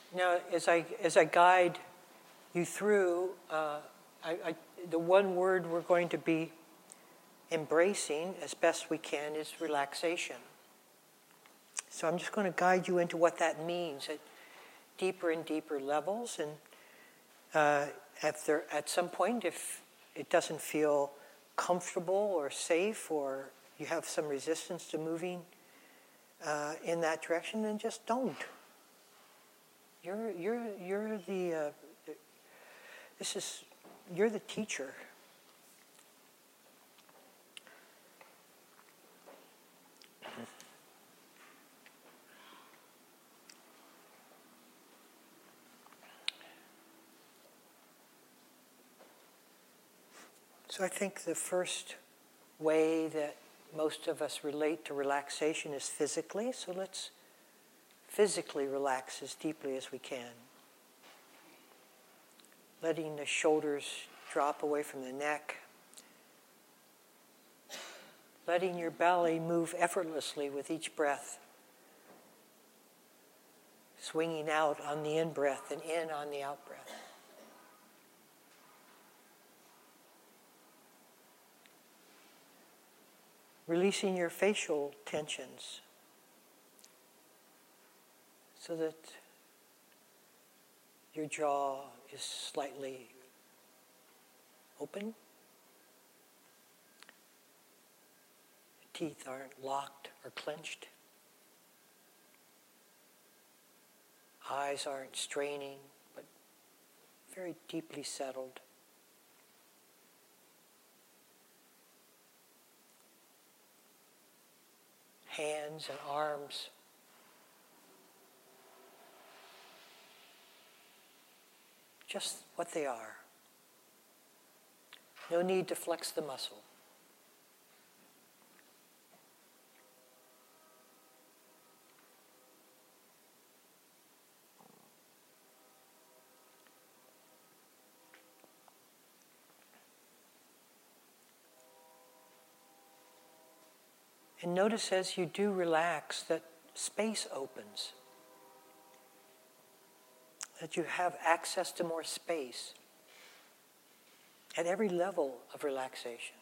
Now, as I guide you through, the one word we're going to be embracing as best we can is relaxation. So I'm just going to guide you into what that means at deeper and deeper levels. And at some point, if it doesn't feel comfortable or safe, or you have some resistance to moving in that direction, then just don't. You're the teacher. So I think the first way that most of us relate to relaxation is physically. So let's physically relax as deeply as we can. Letting the shoulders drop away from the neck. Letting your belly move effortlessly with each breath. Swinging out on the in-breath and in on the out-breath. Releasing your facial tensions so that your jaw is slightly open. Teeth aren't locked or clenched. Eyes aren't straining, but very deeply settled. Hands and arms just what they are. No need to flex the muscle. And notice as you do relax that space opens. That you have access to more space at every level of relaxation.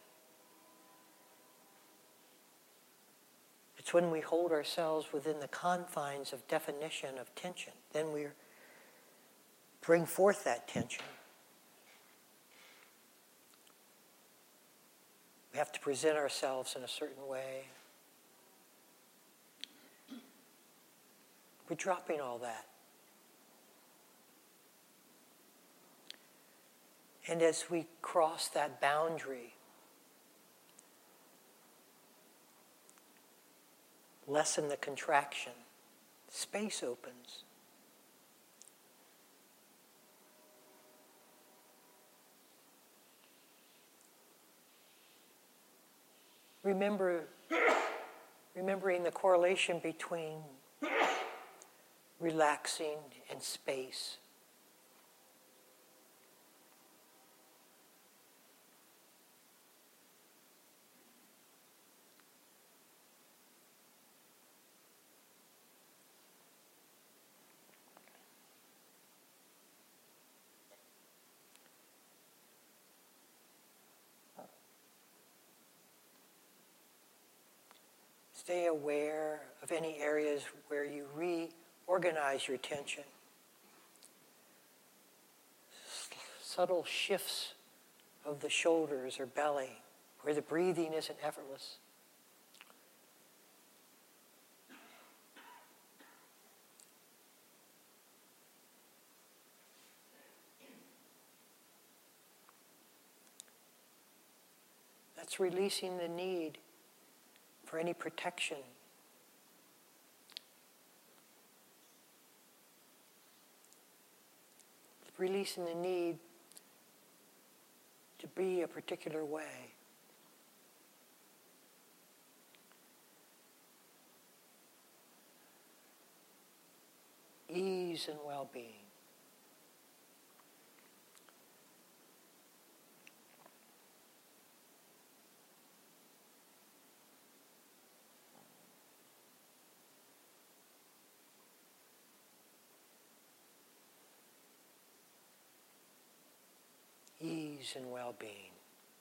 It's when we hold ourselves within the confines of definition of tension, then we bring forth that tension. We have to present ourselves in a certain way. We're dropping all that. And as we cross that boundary, lessen the contraction, space opens. Remembering the correlation between relaxing and space. Stay aware of any areas where you reorganize your tension. Subtle shifts of the shoulders or belly, where the breathing isn't effortless. That's releasing the need for any protection. Releasing the need to be a particular way. Ease and well-being. ease and well-being.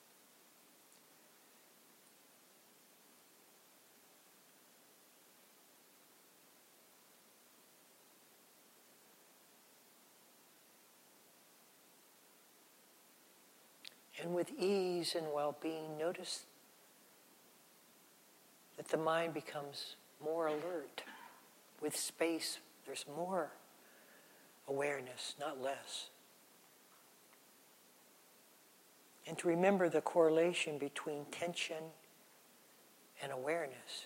And with ease and well-being, notice that the mind becomes more alert. With space, there's more awareness, not less. And to remember the correlation between tension and awareness.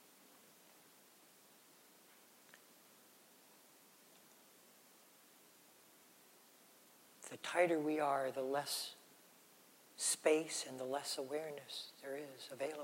The tighter we are, the less space and the less awareness there is available.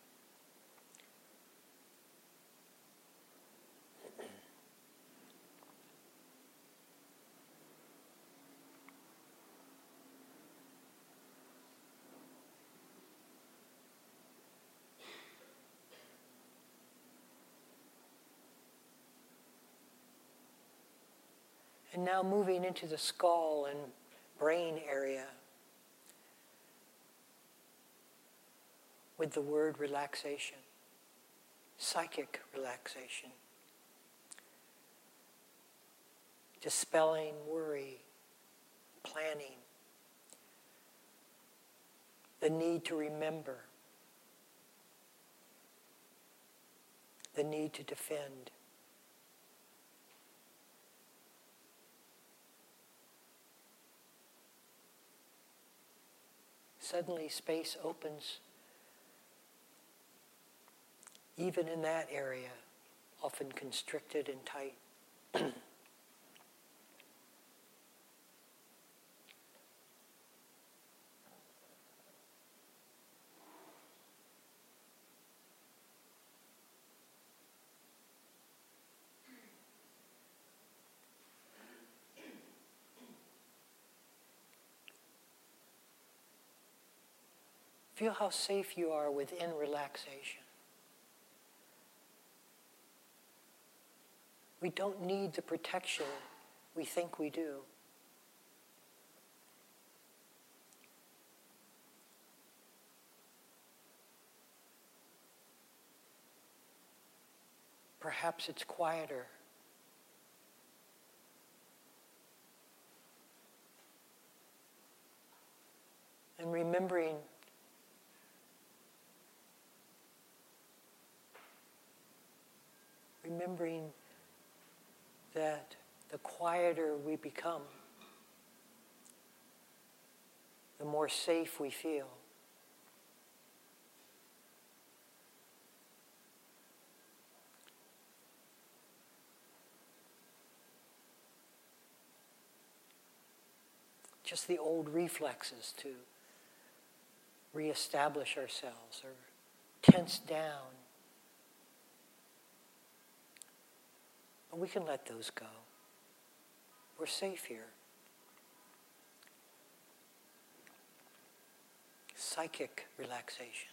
And now moving into the skull and brain area with the word relaxation, psychic relaxation, dispelling worry, planning, the need to remember, the need to defend. Suddenly space opens even in that area, often constricted and tight. Feel how safe you are within relaxation. We don't need the protection we think we do. Perhaps it's quieter. And remembering that the quieter we become, the more safe we feel. Just the old reflexes to reestablish ourselves or tense down. But we can let those go. We're safe here. Psychic relaxation.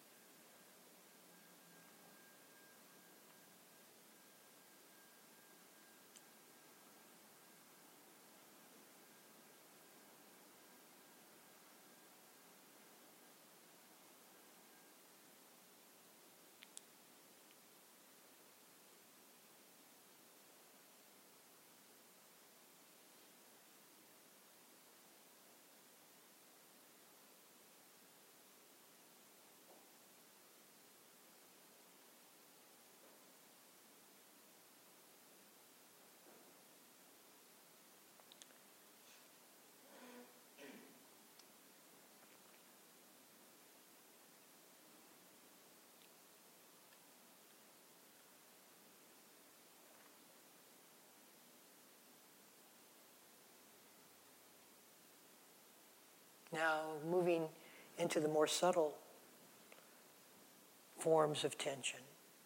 Now moving into the more subtle forms of tension.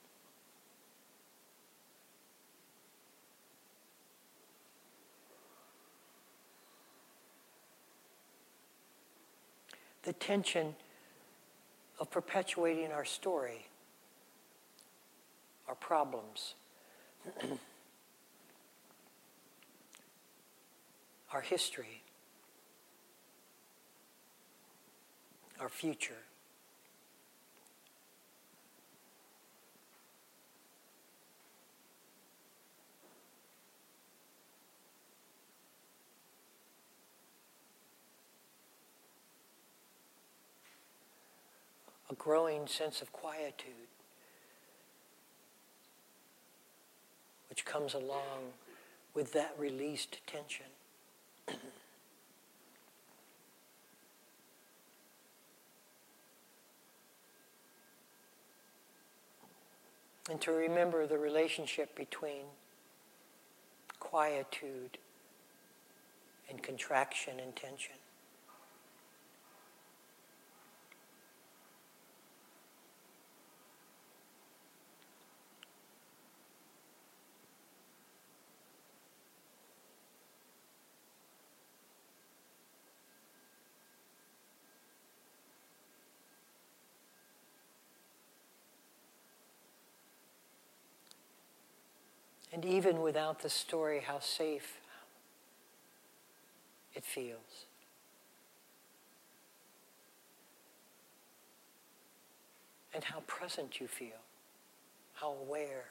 The tension of perpetuating our story, our problems, our history. our future. A growing sense of quietude, which comes along with that released tension. And to remember the relationship between quietude and contraction and tension. And even without the story, how safe it feels. And how present you feel, how aware.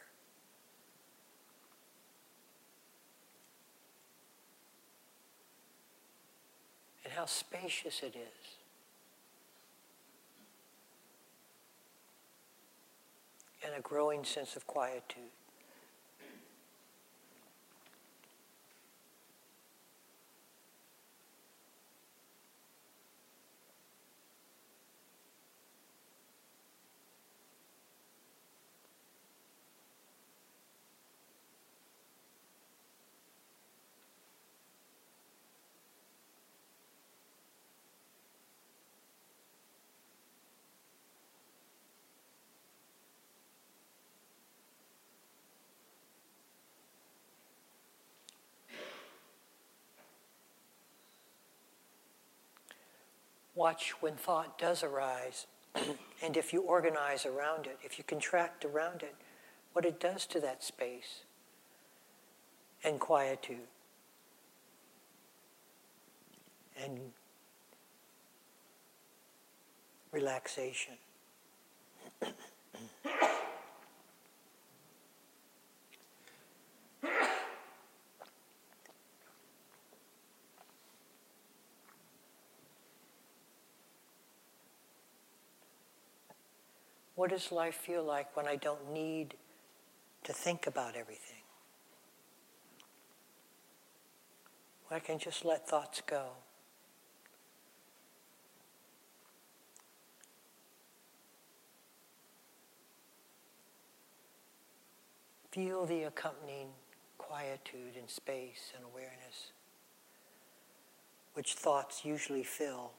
And how spacious it is. And a growing sense of quietude. Watch when thought does arise, and if you organize around it, if you contract around it, what it does to that space and quietude and relaxation. What does life feel like when I don't need to think about everything? When I can just let thoughts go. Feel the accompanying quietude and space and awareness, which thoughts usually fill,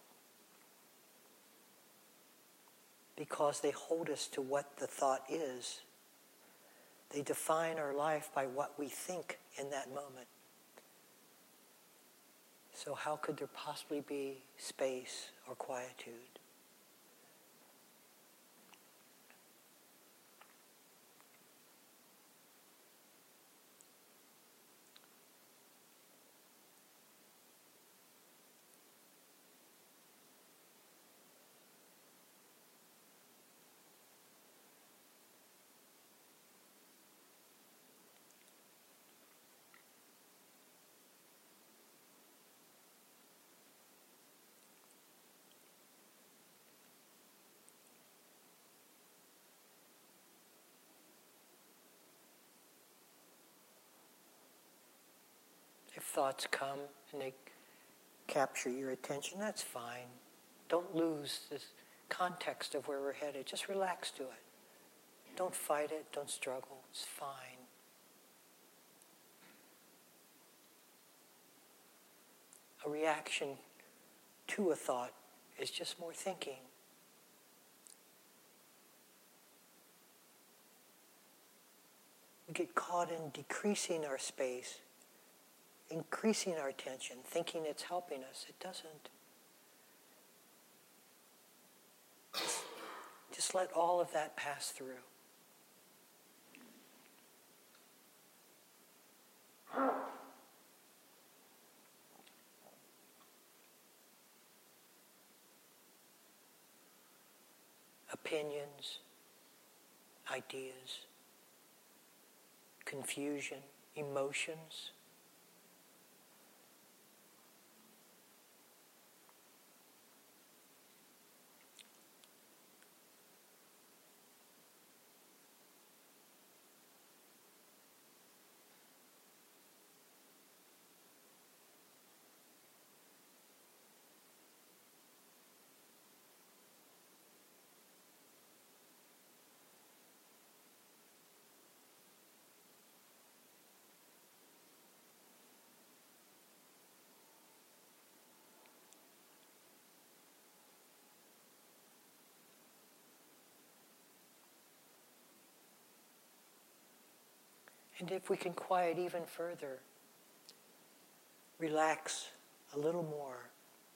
because they hold us to what the thought is. They define our life by what we think in that moment. So how could there possibly be space or quietude? If thoughts come and they capture your attention, that's fine. Don't lose this context of where we're headed. Just relax to it. Don't fight it. Don't struggle. It's fine. A reaction to a thought is just more thinking. We get caught in decreasing our space, increasing our attention, thinking it's helping us. It doesn't. Just let all of that pass through. opinions, ideas, confusion, emotions. And if we can quiet even further, relax a little more,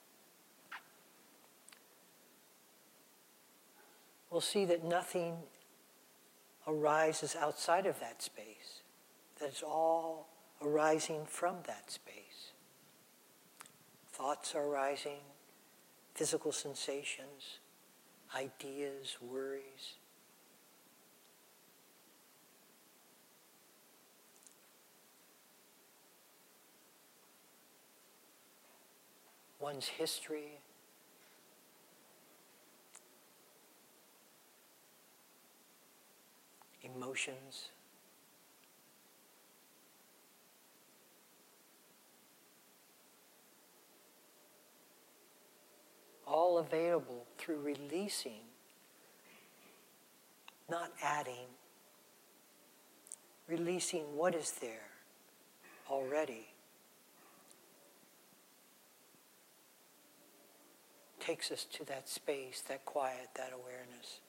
we'll see that nothing arises outside of that space, that it's all arising from that space. Thoughts are arising, physical sensations, ideas, worries. One's history, emotions, all available through releasing, not adding, releasing what is there already. Takes us to that space, that quiet, that awareness.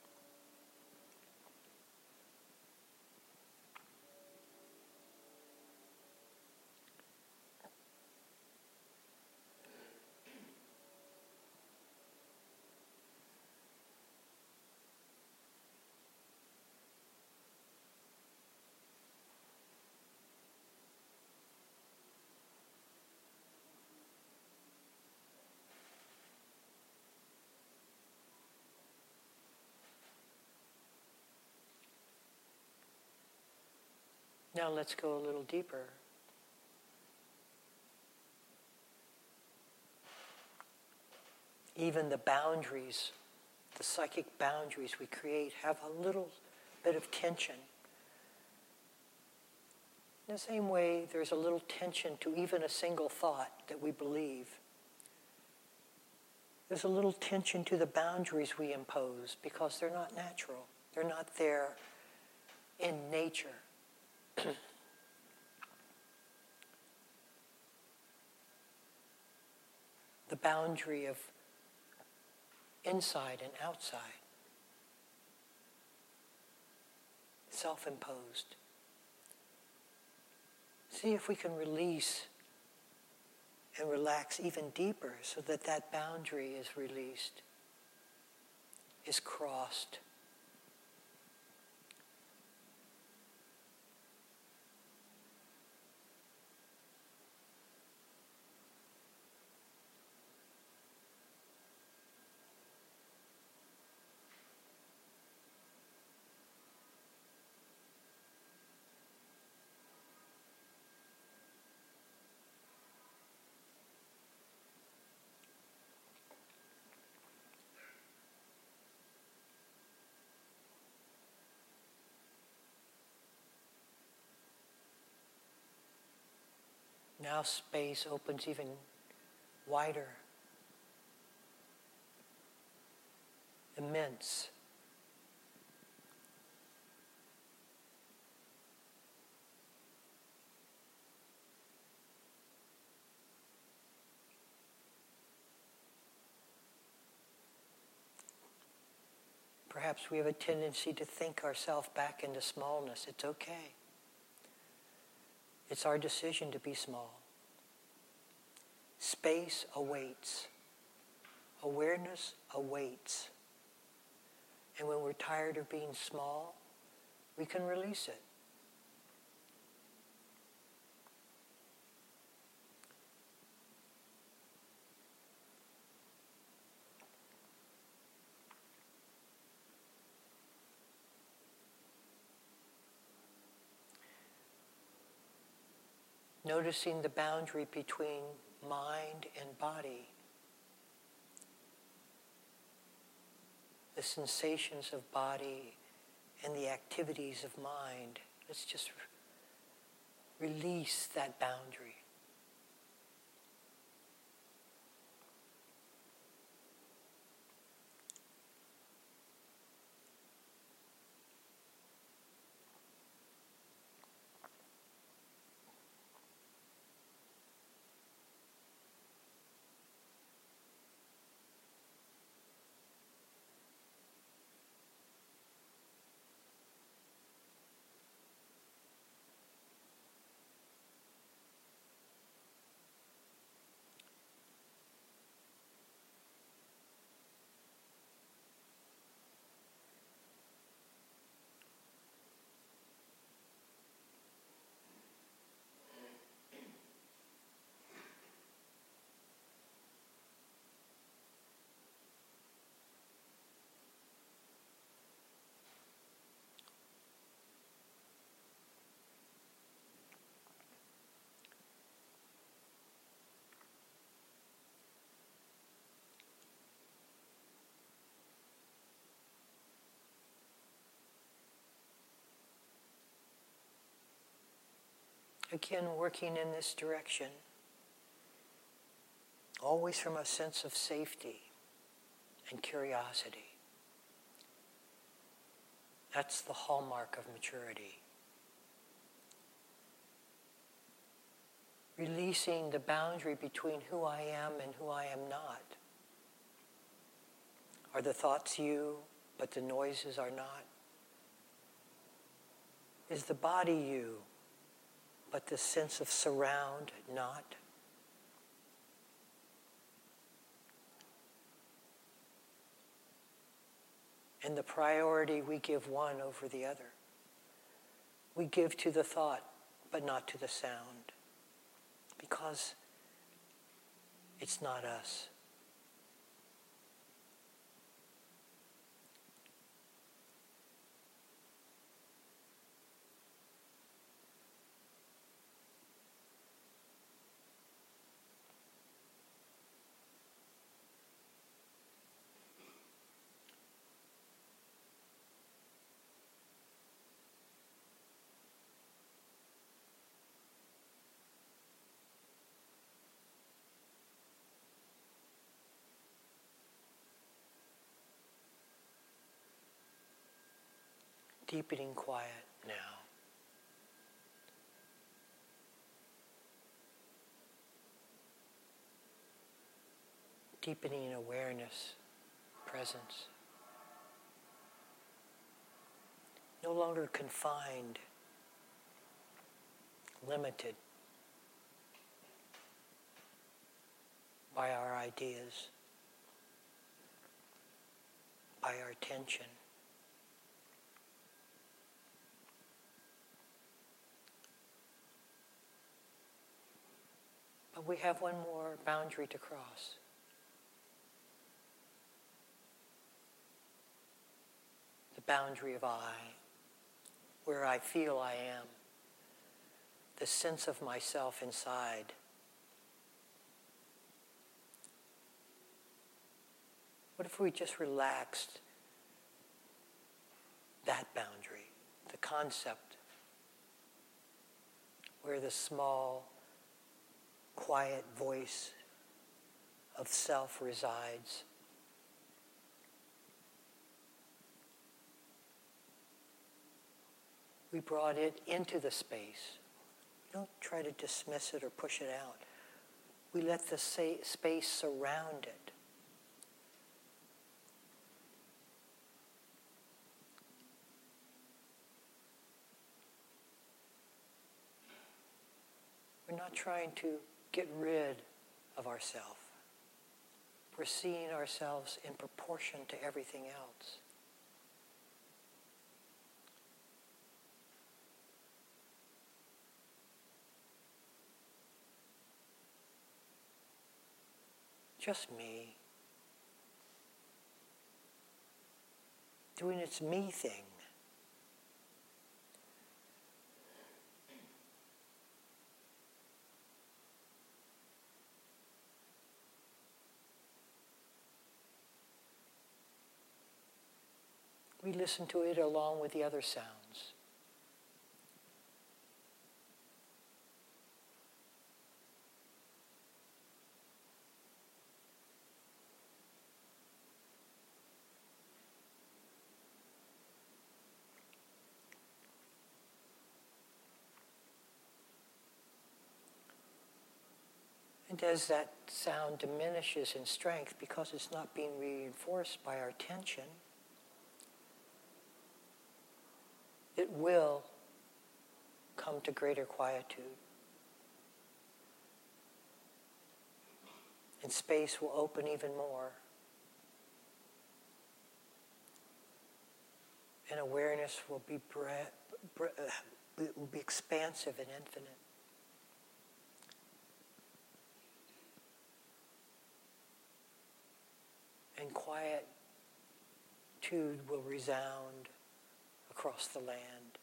Now let's go a little deeper. Even the boundaries, the psychic boundaries we create, have a little bit of tension. In the same way, there's a little tension to even a single thought that we believe. There's a little tension to the boundaries we impose because they're not natural. They're not there in nature. The boundary of inside and outside, self-imposed. See if we can release and relax even deeper so that that boundary is released, is crossed. Now space opens even wider, immense. Perhaps we have a tendency to think ourselves back into smallness. It's okay. It's our decision to be small. Space awaits. Awareness awaits. And when we're tired of being small, we can release it. Noticing the boundary between mind and body, the sensations of body and the activities of mind. Let's just release that boundary. Again, working in this direction, always from a sense of safety and curiosity. That's the hallmark of maturity. Releasing the boundary between who I am and who I am not. Are the thoughts you, but the noises are not? Is the body you, but the sense of surround not? And the priority we give one over the other. We give to the thought, but not to the sound, because it's not us. Deepening quiet now. Deepening awareness, presence. No longer confined, limited by our ideas, by our tension. But we have one more boundary to cross. The boundary of I, where I feel I am, the sense of myself inside. What if we just relaxed that boundary, the concept, where the small, quiet voice of self resides? We brought it into the space. We don't try to dismiss it or push it out. We let the space surround it. We're not trying to get rid of ourselves. We're seeing ourselves in proportion to everything else. Just me. Doing its me thing. we listen to it along with the other sounds. And as that sound diminishes in strength because it's not being reinforced by our tension, it will come to greater quietude. And space will open even more. And awareness will be will be expansive and infinite. And quietude will resound across the land.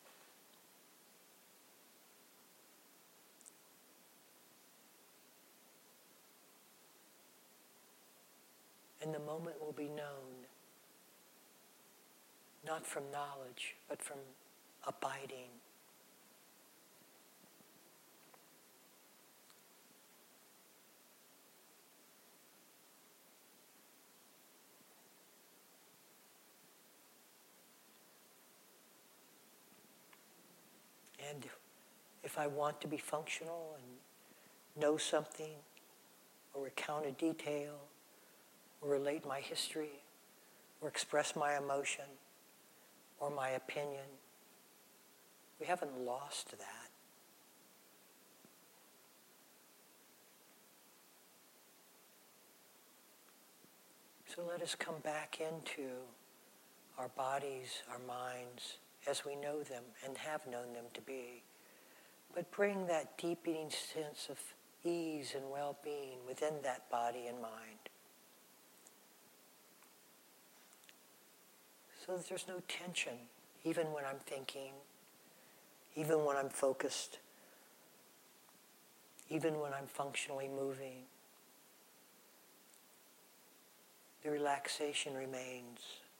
And the moment will be known, not from knowledge, but from abiding. And if I want to be functional and know something, or recount a detail, or relate my history, or express my emotion, or my opinion, we haven't lost that. So let us come back into our bodies, our minds, as we know them and have known them to be. But bring that deepening sense of ease and well-being within that body and mind. So that there's no tension, even when I'm thinking, even when I'm focused, even when I'm functionally moving. The relaxation remains.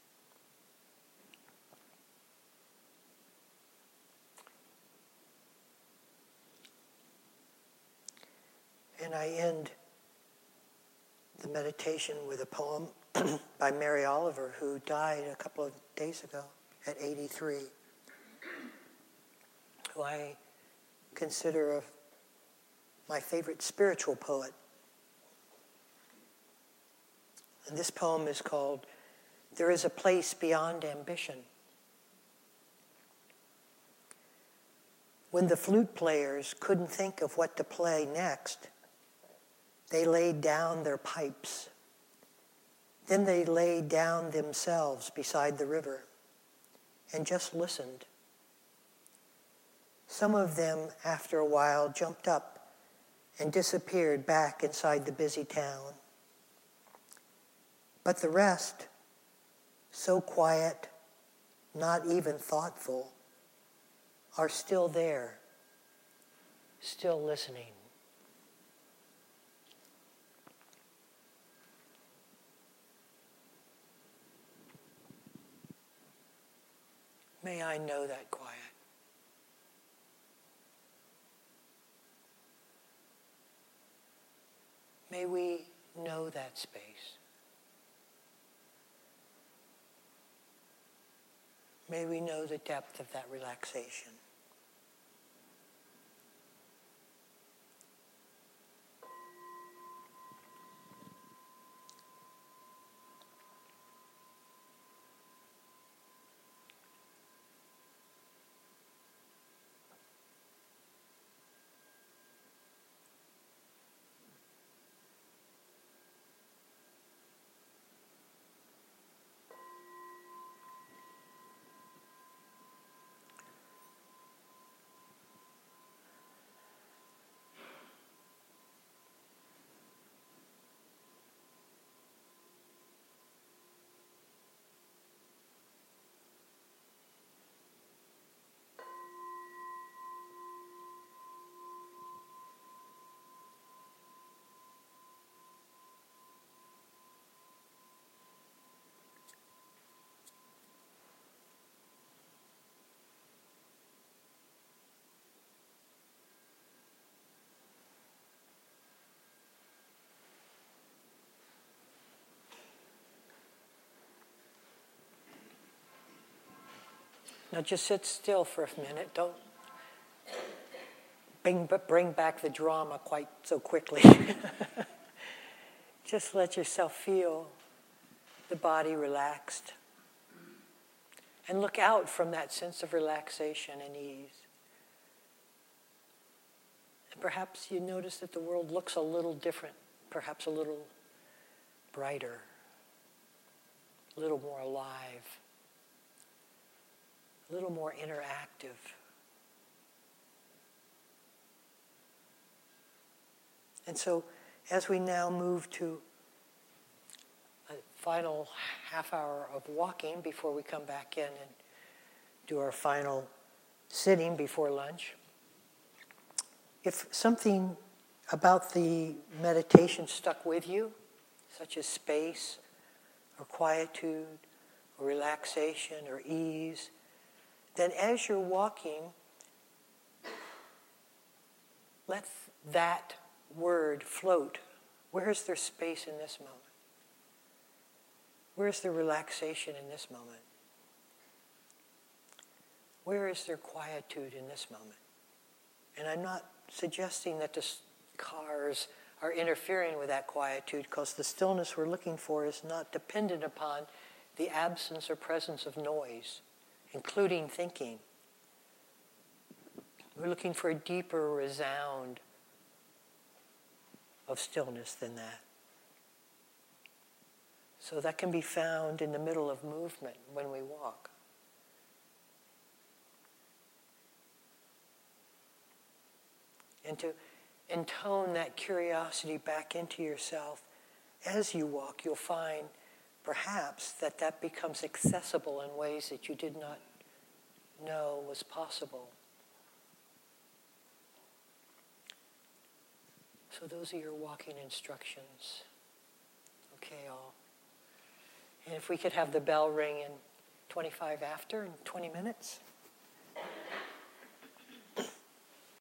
And I end the meditation with a poem by Mary Oliver, who died a couple of days ago at 83, who I consider my favorite spiritual poet. And this poem is called "There is a Place Beyond Ambition." When the flute players couldn't think of what to play next, they laid down their pipes. Then they laid down themselves beside the river and just listened. Some of them, after a while, jumped up and disappeared back inside the busy town. But the rest, so quiet, not even thoughtful, are still there, still listening. May I know that quiet. May we know that space. May we know the depth of that relaxation. Now just sit still for a minute. Don't bring back the drama quite so quickly. Just let yourself feel the body relaxed. And look out from that sense of relaxation and ease. And perhaps you notice that the world looks a little different, perhaps a little brighter, a little more alive, a little more interactive. And so, as we now move to a final half hour of walking before we come back in and do our final sitting before lunch, if something about the meditation stuck with you, such as space or quietude or relaxation or ease, then as you're walking, let that word float. Where is there space in this moment? Where is there relaxation in this moment? Where is there quietude in this moment? And I'm not suggesting that the cars are interfering with that quietude, because the stillness we're looking for is not dependent upon the absence or presence of noise, including thinking. We're looking for a deeper resound of stillness than that. So that can be found in the middle of movement when we walk. And to intone that curiosity back into yourself as you walk, you'll find perhaps that becomes accessible in ways that you did not know was possible. So those are your walking instructions. Okay, all. And if we could have the bell ring in 25 after, in 20 minutes.